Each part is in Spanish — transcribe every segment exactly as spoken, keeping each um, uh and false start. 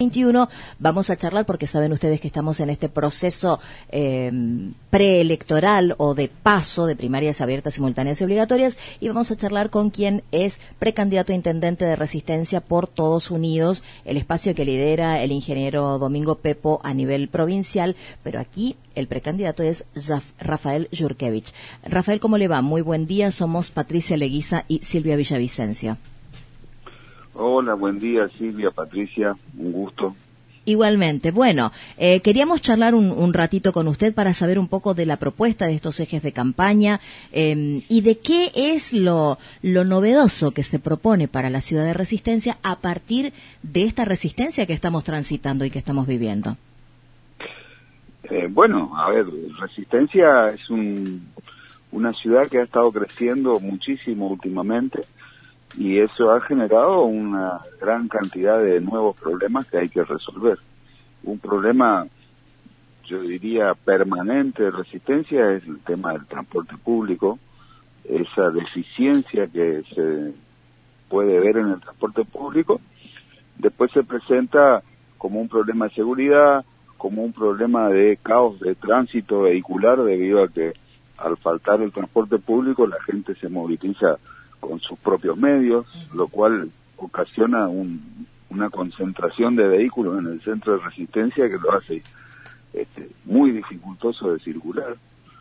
veintiuno. Vamos a charlar porque saben ustedes que estamos en este proceso eh, preelectoral o de paso de primarias abiertas, simultáneas y obligatorias, y vamos a charlar con quien es precandidato a intendente de Resistencia por Todos Unidos, el espacio que lidera el ingeniero Domingo Pepo a nivel provincial, pero aquí el precandidato es Rafael Jurkevich. Rafael, ¿cómo le va? Muy buen día, somos Patricia Leguiza y Silvia Villavicencio. Hola, buen día Silvia, Patricia, un gusto. Igualmente. Bueno, eh, queríamos charlar un, un ratito con usted para saber un poco de la propuesta de estos ejes de campaña eh, y de qué es lo, lo novedoso que se propone para la ciudad de Resistencia a partir de esta resistencia que estamos transitando y que estamos viviendo. Eh, bueno, a ver, Resistencia es un, una ciudad que ha estado creciendo muchísimo últimamente, y eso ha generado una gran cantidad de nuevos problemas que hay que resolver. Un problema, yo diría, permanente de Resistencia es el tema del transporte público, esa deficiencia que se puede ver en el transporte público. Después se presenta como un problema de seguridad, como un problema de caos de tránsito vehicular, debido a que al faltar el transporte público la gente se moviliza con sus propios medios, lo cual ocasiona un, una concentración de vehículos en el centro de Resistencia que lo hace este, muy dificultoso de circular.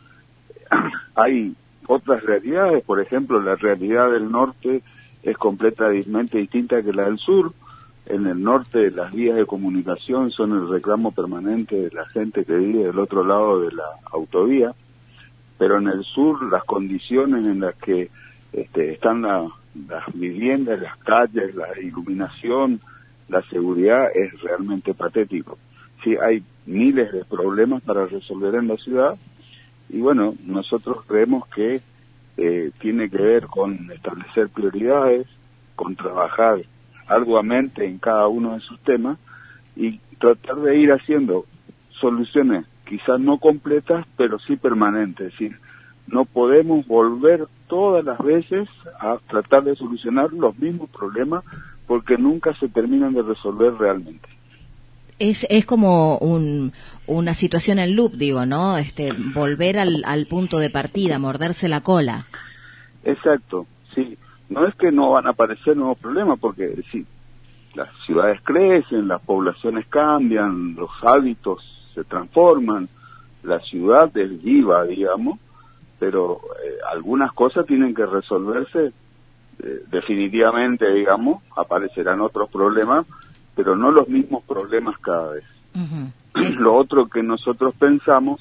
Hay otras realidades, por ejemplo, la realidad del norte es completamente distinta que la del sur. En el norte las vías de comunicación son el reclamo permanente de la gente que vive del otro lado de la autovía, pero en el sur las condiciones en las que Este, están la, las viviendas, las calles, la iluminación, la seguridad, es realmente patético. Sí, hay miles de problemas para resolver en la ciudad, y bueno, nosotros creemos que eh, tiene que ver con establecer prioridades, con trabajar arduamente en cada uno de sus temas y tratar de ir haciendo soluciones quizás no completas, pero sí permanentes. Es decir, no podemos volver todas las veces a tratar de solucionar los mismos problemas porque nunca se terminan de resolver realmente. Es, es como un, una situación en loop, digo, ¿no? Este, volver al, al punto de partida, morderse la cola. Exacto, sí. No es que no van a aparecer nuevos problemas, porque sí, las ciudades crecen, las poblaciones cambian, los hábitos se transforman, la ciudad es viva, digamos, pero eh, algunas cosas tienen que resolverse eh, definitivamente, digamos, aparecerán otros problemas, pero no los mismos problemas cada vez. Uh-huh. Lo otro que nosotros pensamos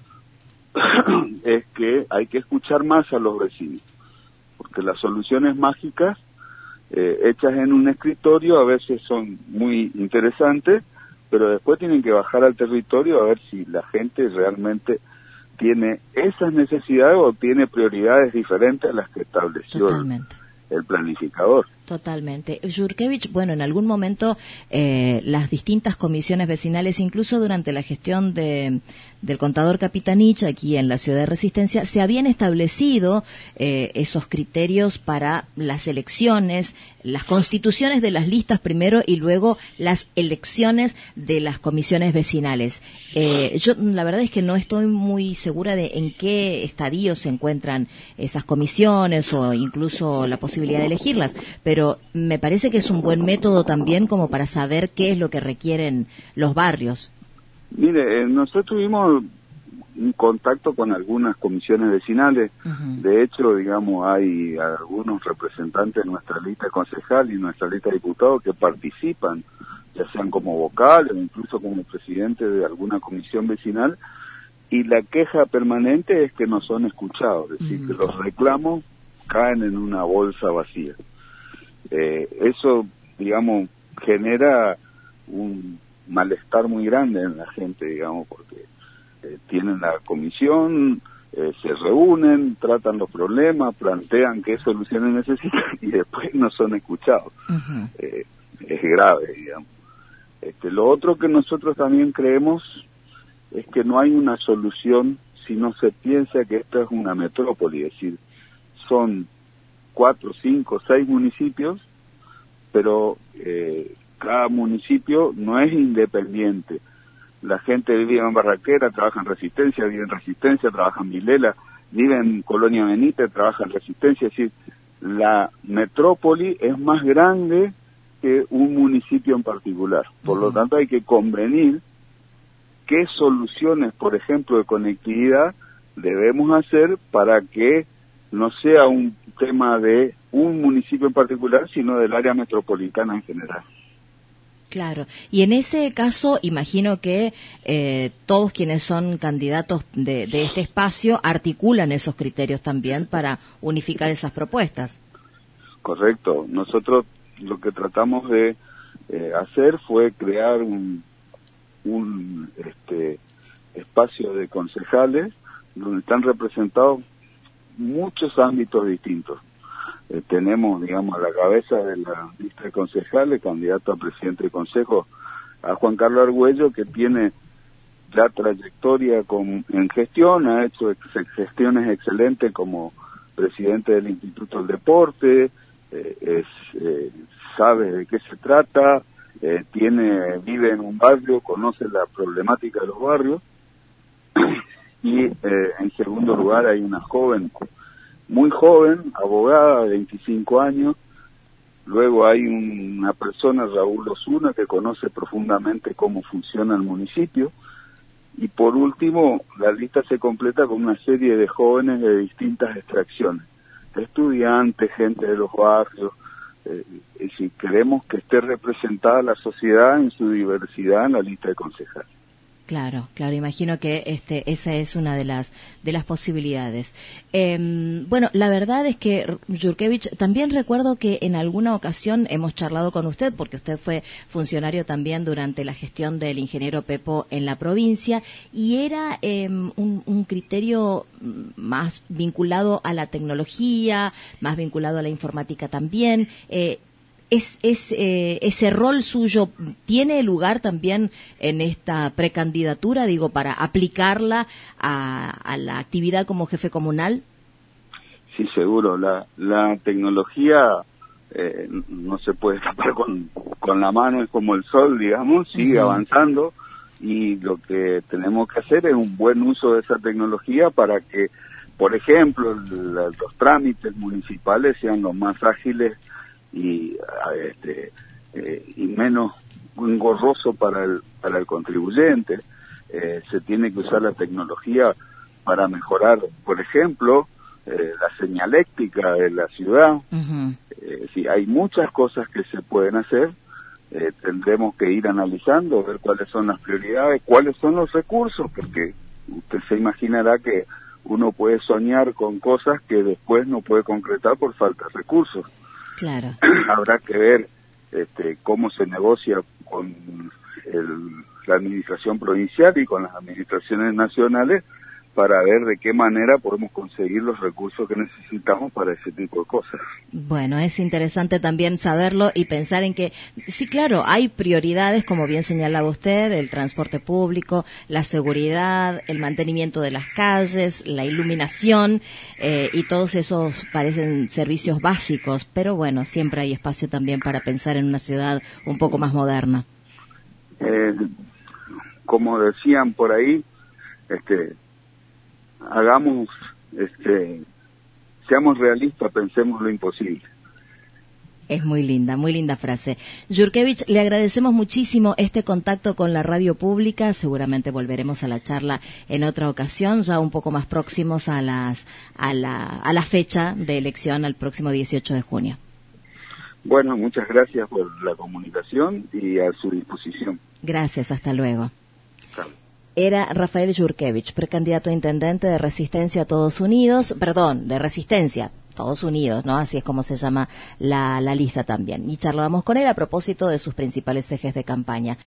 es que hay que escuchar más a los vecinos, porque las soluciones mágicas eh, hechas en un escritorio a veces son muy interesantes, pero después tienen que bajar al territorio a ver si la gente realmente tiene esas necesidades o tiene prioridades diferentes a las que estableció el, el planificador. Totalmente. Jurkevich, bueno, en algún momento eh, las distintas comisiones vecinales, incluso durante la gestión de, del contador Capitanich aquí en la ciudad de Resistencia, se habían establecido eh, esos criterios para las elecciones, las constituciones de las listas primero y luego las elecciones de las comisiones vecinales. Eh, yo la verdad es que no estoy muy segura de en qué estadio se encuentran esas comisiones o incluso la posibilidad de elegirlas, pero me parece que es un buen método también como para saber qué es lo que requieren los barrios. Mire, nosotros tuvimos un contacto con algunas comisiones vecinales. Uh-huh. De hecho, digamos, hay algunos representantes de nuestra lista concejal y nuestra lista de diputados que participan, ya sean como vocales o incluso como presidente de alguna comisión vecinal, y la queja permanente es que no son escuchados, es decir, uh-huh. que los reclamos caen en una bolsa vacía. Eh, eso, digamos, genera un malestar muy grande en la gente, digamos, porque eh, tienen la comisión, eh, se reúnen, tratan los problemas, plantean qué soluciones necesitan y después no son escuchados. Uh-huh. Eh, es grave, digamos. Este, lo otro que nosotros también creemos es que no hay una solución si no se piensa que esta es una metrópoli, es decir, son cuatro, cinco, seis municipios, pero eh, cada municipio no es independiente. La gente vive en Barraquera, trabaja en Resistencia, vive en Resistencia, trabaja en Vilela, vive en Colonia Benítez, trabaja en Resistencia. Es decir, la metrópoli es más grande que un municipio en particular. Por lo tanto, hay que convenir qué soluciones, por ejemplo, de conectividad debemos hacer para que no sea un tema de un municipio en particular, sino del área metropolitana en general. Claro. Y en ese caso, imagino que eh, todos quienes son candidatos de, de este espacio articulan esos criterios también para unificar esas propuestas. Correcto. Nosotros lo que tratamos de eh, hacer fue crear un, un este, espacio de concejales donde están representados muchos ámbitos distintos. Eh, tenemos, digamos, a la cabeza de la lista de concejales, candidato a presidente de consejo, a Juan Carlos Argüello, que tiene ya trayectoria con, en gestión, ha hecho ex, gestiones excelentes como presidente del Instituto del Deporte, eh, es, eh, sabe de qué se trata, eh, tiene, vive en un barrio, conoce la problemática de los barrios, y eh, en segundo lugar hay una joven, muy joven, abogada de veinticinco años. Luego hay un, una persona, Raúl Osuna, que conoce profundamente cómo funciona el municipio. Y por último, la lista se completa con una serie de jóvenes de distintas extracciones, estudiantes, gente de los barrios. Eh, y si queremos que esté representada la sociedad en su diversidad en la lista de concejales. Claro, claro, imagino que este, esa es una de las de las posibilidades. Eh, bueno, la verdad es que, Jurkevich, también recuerdo que en alguna ocasión hemos charlado con usted, porque usted fue funcionario también durante la gestión del ingeniero Pepo en la provincia, y era eh, un, un criterio más vinculado a la tecnología, más vinculado a la informática también. Eh, Es, es, eh, ¿Ese rol suyo tiene lugar también en esta precandidatura, digo, para aplicarla a, a la actividad como jefe comunal? Sí, seguro. La, la tecnología eh, no se puede tapar con, con la mano, es como el sol, digamos, sigue uh-huh. avanzando, y lo que tenemos que hacer es un buen uso de esa tecnología para que, por ejemplo, la, los trámites municipales sean los más ágiles y este eh, y menos engorroso para el para el contribuyente. Eh, se tiene que usar la tecnología para mejorar, por ejemplo, eh, la señaléctica de la ciudad. Uh-huh. Eh, sí, hay muchas cosas que se pueden hacer. Eh, tendremos que ir analizando, ver cuáles son las prioridades, cuáles son los recursos, porque usted se imaginará que uno puede soñar con cosas que después no puede concretar por falta de recursos. Claro. Habrá que ver este, cómo se negocia con el, la administración provincial y con las administraciones nacionales para ver de qué manera podemos conseguir los recursos que necesitamos para ese tipo de cosas. Bueno, es interesante también saberlo y pensar en que, sí, claro, hay prioridades, como bien señalaba usted, el transporte público, la seguridad, el mantenimiento de las calles, la iluminación, eh, y todos esos parecen servicios básicos, pero bueno, siempre hay espacio también para pensar en una ciudad un poco más moderna. Eh, como decían por ahí, este... hagamos, este, seamos realistas, pensemos lo imposible. Es muy linda, muy linda frase. Jurkevich, le agradecemos muchísimo este contacto con la radio pública. Seguramente volveremos a la charla en otra ocasión, ya un poco más próximos a las a la a la fecha de elección, al próximo dieciocho de junio. Bueno, muchas gracias por la comunicación y a su disposición. Gracias, hasta luego. Chao. Era Rafael Jurkevich, precandidato a intendente de Resistencia Todos Unidos, perdón, de Resistencia Todos Unidos, ¿no? Así es como se llama la, la lista también. Y charlábamos con él a propósito de sus principales ejes de campaña.